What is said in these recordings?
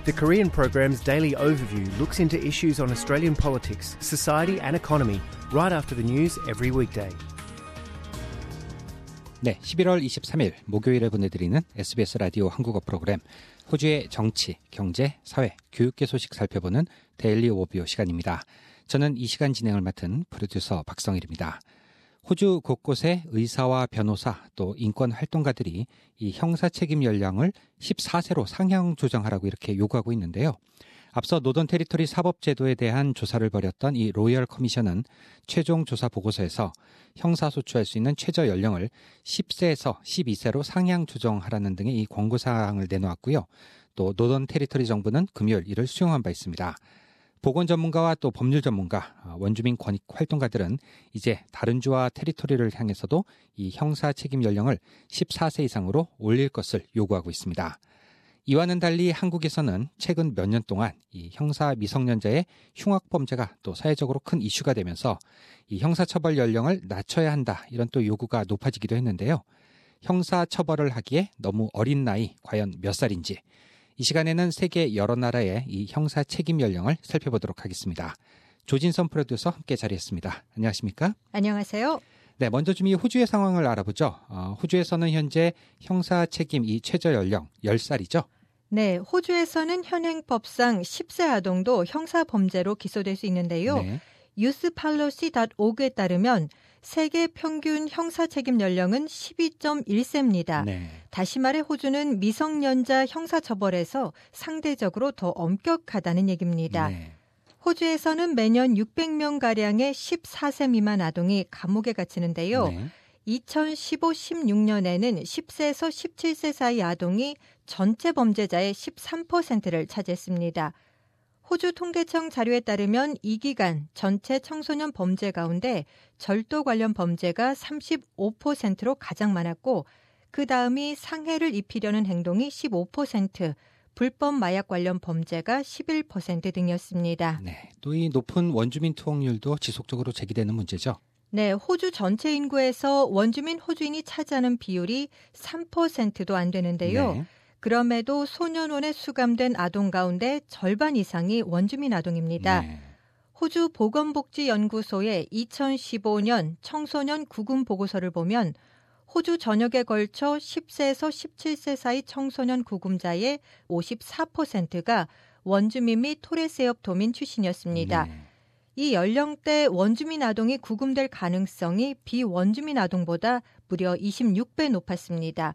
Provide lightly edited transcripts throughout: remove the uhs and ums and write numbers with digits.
The Korean program's daily overview looks into issues on Australian politics, society and economy right after the news every weekday. 네, 11월 23일 목요일에 보내드리는 SBS 라디오 한국어 프로그램 호주의 정치, 경제, 사회, 교육계 소식 살펴보는 데일리 오버뷰 시간입니다. 저는 이 시간 진행을 맡은 프로듀서 박성일입니다. 호주 곳곳에 의사와 변호사 또 인권 활동가들이 이 형사 책임 연령을 14세로 상향 조정하라고 이렇게 요구하고 있는데요. 앞서 노던 테리토리 사법제도에 대한 조사를 벌였던 이 로열 커미션은 최종 조사 보고서에서 형사소추할 수 있는 최저 연령을 10세에서 12세로 상향 조정하라는 등의 이 권고사항을 내놓았고요. 또 노던 테리토리 정부는 금요일 이를 수용한 바 있습니다. 보건 전문가와 또 법률 전문가, 원주민 권익 활동가들은 이제 다른 주와 테리토리를 향해서도 이 형사 책임 연령을 14세 이상으로 올릴 것을 요구하고 있습니다. 이와는 달리 한국에서는 최근 몇 년 동안 이 형사 미성년자의 흉악 범죄가 또 사회적으로 큰 이슈가 되면서 이 형사처벌 연령을 낮춰야 한다 이런 또 요구가 높아지기도 했는데요. 형사처벌을 하기에 너무 어린 나이 과연 몇 살인지 이 시간에는 세계 여러 나라의 이 형사 책임 연령을 살펴보도록 하겠습니다. 조진선 프로듀서 함께 자리했습니다. 안녕하십니까? 안녕하세요. 네, 먼저 좀 이 호주의 상황을 알아보죠. 호주에서는 현재 형사 책임 이 최저 연령 10살이죠? 네, 호주에서는 현행법상 10세 아동도 형사 범죄로 기소될 수 있는데요. 네. youthpolicy.org에 따르면 세계 평균 형사 책임 연령은 12.1세입니다. 네. 다시 말해 호주는 미성년자 형사 처벌에서 상대적으로 더 엄격하다는 얘기입니다. 네. 호주에서는 매년 600명가량의 14세 미만 아동이 감옥에 갇히는데요. 네. 2015-16년에는 10세에서 17세 사이 아동이 전체 범죄자의 13%를 차지했습니다. 호주 통계청 자료에 따르면 이 기간 전체 청소년 범죄 가운데 절도 관련 범죄가 35%로 가장 많았고 그 다음이 상해를 입히려는 행동이 15%, 불법 마약 관련 범죄가 11% 등이었습니다. 네, 또 이 높은 원주민 투옥률도 지속적으로 제기되는 문제죠. 네, 호주 전체 인구에서 원주민 호주인이 차지하는 비율이 3%도 안 되는데요. 네. 그럼에도 소년원에 수감된 아동 가운데 절반 이상이 원주민 아동입니다. 네. 호주 보건복지연구소의 2015년 청소년 구금 보고서를 보면 호주 전역에 걸쳐 10세에서 17세 사이 청소년 구금자의 54%가 원주민 및 토레스협 도민 출신이었습니다. 네. 이 연령대 원주민 아동이 구금될 가능성이 비원주민 아동보다 무려 26배 높았습니다.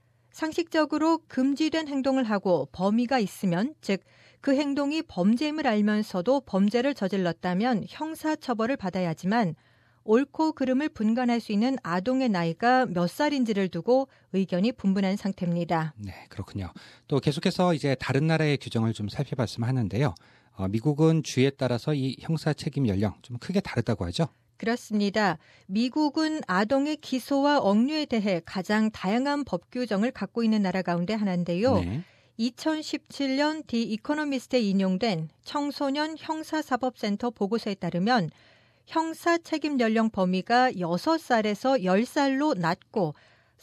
상식적으로 금지된 행동을 하고 범위가 있으면, 즉 그 행동이 범죄임을 알면서도 범죄를 저질렀다면 형사처벌을 받아야 하지만 옳고 그름을 분간할 수 있는 아동의 나이가 몇 살인지를 두고 의견이 분분한 상태입니다. 네, 그렇군요. 또 계속해서 이제 다른 나라의 규정을 좀 살펴봤으면 하는데요. 미국은 주에 따라서 이 형사 책임 연령 좀 크게 다르다고 하죠? 그렇습니다. 미국은 아동의 기소와 억류에 대해 가장 다양한 법 규정을 갖고 있는 나라 가운데 하나인데요. 네. 2017년 디 이코노미스트에 인용된 청소년 형사사법센터 보고서에 따르면 형사 책임 연령 범위가 6살에서 10살로 낮고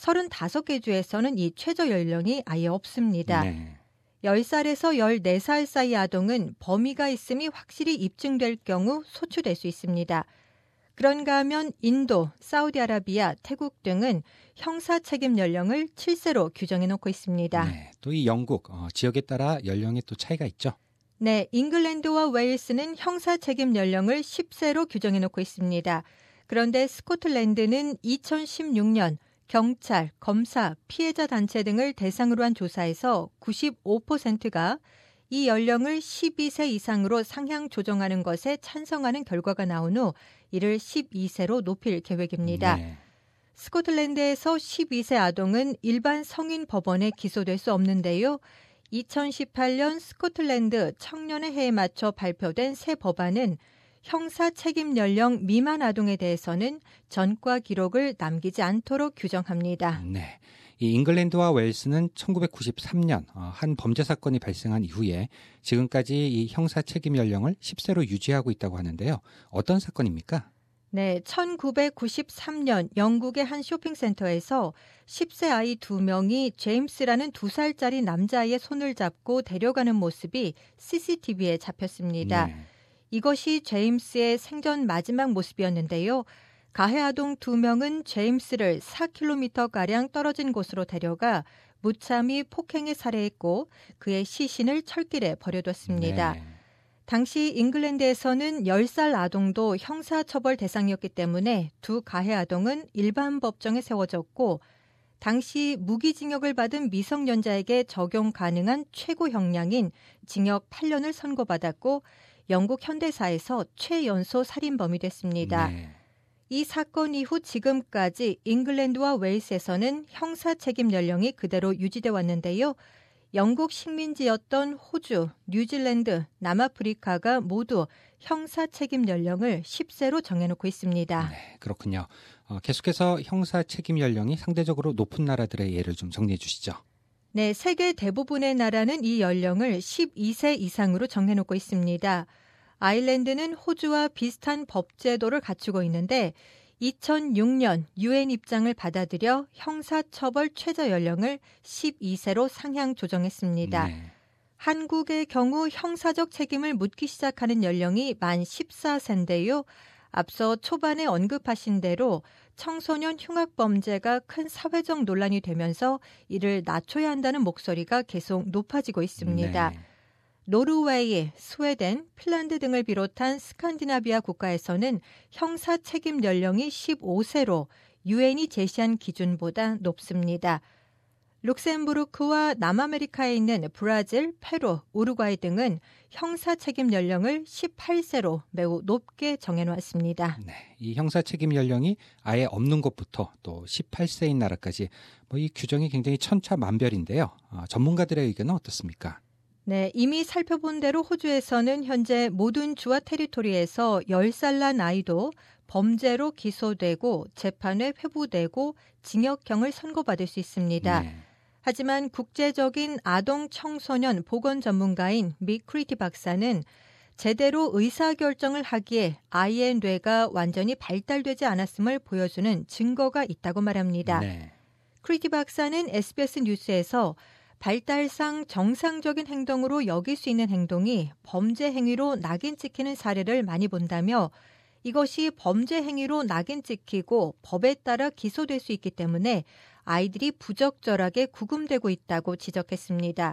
35개 주에서는 이 최저 연령이 아예 없습니다. 네. 10살에서 14살 사이 아동은 범위가 있음이 확실히 입증될 경우 소추될 수 있습니다. 그런가 하면 인도, 사우디아라비아, 태국 등은 형사 책임 연령을 7세로 규정해 놓고 있습니다. 네, 또 이 영국 지역에 따라 연령에 또 차이가 있죠? 네, 잉글랜드와 웨일스는 형사 책임 연령을 10세로 규정해 놓고 있습니다. 그런데 스코틀랜드는 2016년 경찰, 검사, 피해자 단체 등을 대상으로 한 조사에서 95%가 이 연령을 12세 이상으로 상향 조정하는 것에 찬성하는 결과가 나온 후 이를 12세로 높일 계획입니다. 네. 스코틀랜드에서 12세 아동은 일반 성인 법원에 기소될 수 없는데요. 2018년 스코틀랜드 청년의 해에 맞춰 발표된 새 법안은 형사 책임 연령 미만 아동에 대해서는 전과 기록을 남기지 않도록 규정합니다. 네. 이 잉글랜드와 웨일스는 1993년 한 범죄 사건이 발생한 이후에 지금까지 이 형사 책임 연령을 10세로 유지하고 있다고 하는데요. 어떤 사건입니까? 네, 1993년 영국의 한 쇼핑센터에서 10세 아이 2명이 제임스라는 2살짜리 남자아이의 손을 잡고 데려가는 모습이 CCTV에 잡혔습니다. 네. 이것이 제임스의 생전 마지막 모습이었는데요. 가해 아동 2명은 제임스를 4km가량 떨어진 곳으로 데려가 무참히 폭행에 살해했고 그의 시신을 철길에 버려뒀습니다. 네. 당시 잉글랜드에서는 10살 아동도 형사처벌 대상이었기 때문에 두 가해 아동은 일반 법정에 세워졌고 당시 무기징역을 받은 미성년자에게 적용 가능한 최고 형량인 징역 8년을 선고받았고 영국 현대사에서 최연소 살인범이 됐습니다. 네. 이 사건 이후 지금까지 잉글랜드와 웨일스에서는 형사 책임 연령이 그대로 유지돼 왔는데요. 영국 식민지였던 호주, 뉴질랜드, 남아프리카가 모두 형사 책임 연령을 10세로 정해놓고 있습니다. 네, 그렇군요. 계속해서 형사 책임 연령이 상대적으로 높은 나라들의 예를 좀 정리해 주시죠. 네, 세계 대부분의 나라는 이 연령을 12세 이상으로 정해놓고 있습니다. 아일랜드는 호주와 비슷한 법 제도를 갖추고 있는데 2006년 UN 입장을 받아들여 형사처벌 최저 연령을 12세로 상향 조정했습니다. 네. 한국의 경우 형사적 책임을 묻기 시작하는 연령이 만 14세인데요. 앞서 초반에 언급하신 대로 청소년 흉악범죄가 큰 사회적 논란이 되면서 이를 낮춰야 한다는 목소리가 계속 높아지고 있습니다. 네. 노르웨이, 스웨덴, 핀란드 등을 비롯한 스칸디나비아 국가에서는 형사 책임 연령이 15세로 유엔이 제시한 기준보다 높습니다. 룩셈부르크와 남아메리카에 있는 브라질, 페루, 우루과이 등은 형사 책임 연령을 18세로 매우 높게 정해놓았습니다. 네, 이 형사 책임 연령이 아예 없는 곳부터 또 18세인 나라까지 이 규정이 굉장히 천차만별인데요. 전문가들의 의견은 어떻습니까? 네, 이미 살펴본 대로 호주에서는 현재 모든 주와 테리토리에서 10살 난 아이도 범죄로 기소되고 재판에 회부되고 징역형을 선고받을 수 있습니다. 네. 하지만 국제적인 아동 청소년 보건 전문가인 미크리티 박사는 제대로 의사결정을 하기에 아이의 뇌가 완전히 발달되지 않았음을 보여주는 증거가 있다고 말합니다. 네. 크리티 박사는 SBS 뉴스에서 발달상 정상적인 행동으로 여길 수 있는 행동이 범죄 행위로 낙인 찍히는 사례를 많이 본다며 이것이 범죄 행위로 낙인 찍히고 법에 따라 기소될 수 있기 때문에 아이들이 부적절하게 구금되고 있다고 지적했습니다.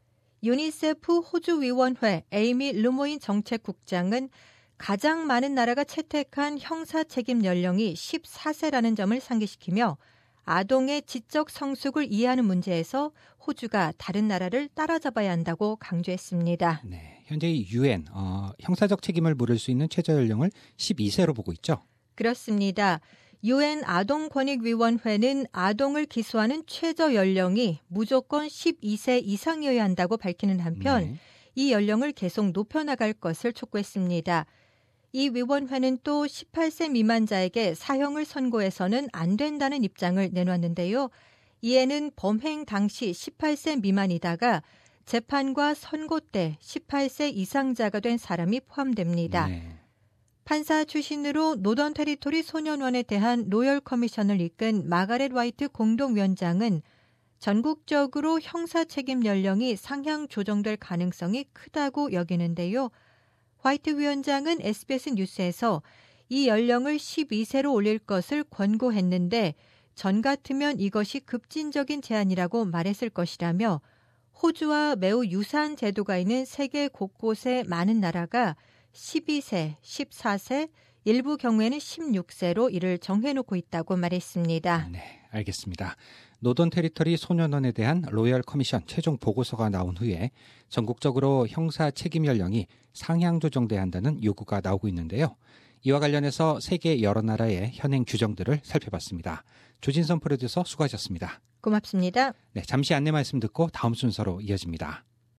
유니세프 호주위원회 에이미 르모인 정책국장은 가장 많은 나라가 채택한 형사 책임 연령이 14세라는 점을 상기시키며 아동의 지적 성숙을 이해하는 문제에서 호주가 다른 나라를 따라잡아야 한다고 강조했습니다. 네, 현재 이 UN 형사적 책임을 물을 수 있는 최저 연령을 12세로 보고 있죠. 그렇습니다. UN 아동권익위원회는 아동을 기소하는 최저 연령이 무조건 12세 이상이어야 한다고 밝히는 한편 네. 이 연령을 계속 높여나갈 것을 촉구했습니다. 이 위원회는 또 18세 미만자에게 사형을 선고해서는 안 된다는 입장을 내놨는데요. 이에는 범행 당시 18세 미만이다가 재판과 선고 때 18세 이상자가 된 사람이 포함됩니다. 네. 판사 출신으로 노던 테리토리 소년원에 대한 로열 커미션을 이끈 마가렛 화이트 공동위원장은 전국적으로 형사 책임 연령이 상향 조정될 가능성이 크다고 여기는데요. 화이트 위원장은 SBS 뉴스에서 이 연령을 12세로 올릴 것을 권고했는데 전 같으면 이것이 급진적인 제안이라고 말했을 것이라며 호주와 매우 유사한 제도가 있는 세계 곳곳의 많은 나라가 12세, 14세, 일부 경우에는 16세로 이를 정해놓고 있다고 말했습니다. 네, 알겠습니다. 노던 테리터리 소년원에 대한 로열 커미션 최종 보고서가 나온 후에 전국적으로 형사 책임 연령이 상향 조정돼야 한다는 요구가 나오고 있는데요. 이와 관련해서 세계 여러 나라의 현행 규정들을 살펴봤습니다. 조진선 프로듀서 수고하셨습니다. 고맙습니다. 네, 잠시 안내 말씀 듣고 다음 순서로 이어집니다.